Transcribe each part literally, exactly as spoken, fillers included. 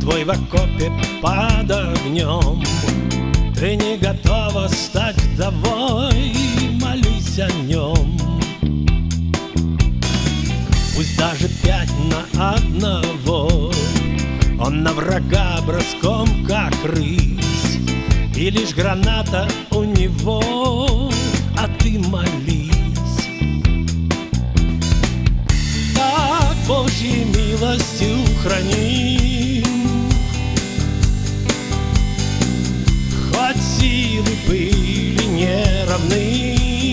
твой в окопе под огнем. Ты не готова стать вдовой, молись о нем. Пусть даже пять на одного, он на врага броском как рысь, и лишь граната у него, а ты молись. Так Божьей милостью храни, хоть силы были неравны.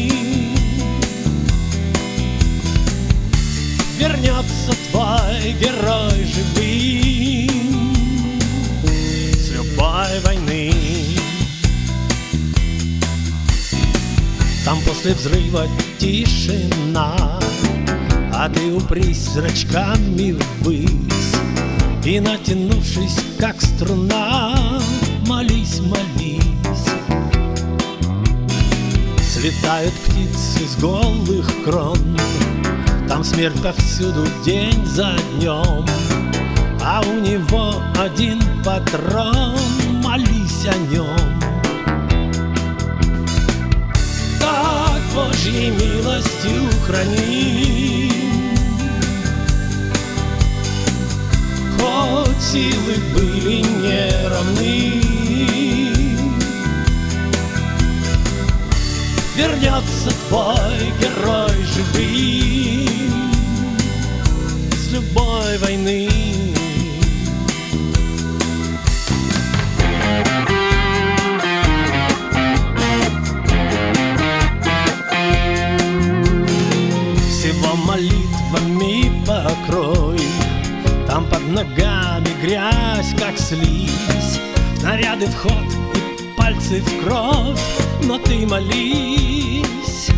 Вернется твой герой живым с любой войны. Там после взрыва тишина, а ты упрись зрачками ввысь и, натянувшись как струна, молись, молись. Слетают птицы с голых крон, там смерть повсюду день за днем, а у него один патрон, молись о нем. Так Божьей милостью храни, хоть силы были неравны. Вернется твой герой живым с любой войны. Всего молитвами покрой, там под ногами грязь, как слизь, снаряды в ход и пальцы в кровь, но ты молись.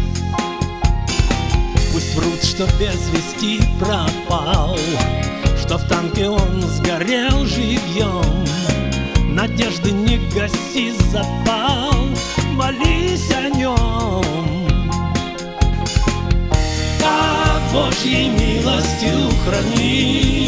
Пусть врут, что без вести пропал, что в танке он сгорел живьем. Надежды не гаси, запал, молись о нем. Так Божьей милостью храни,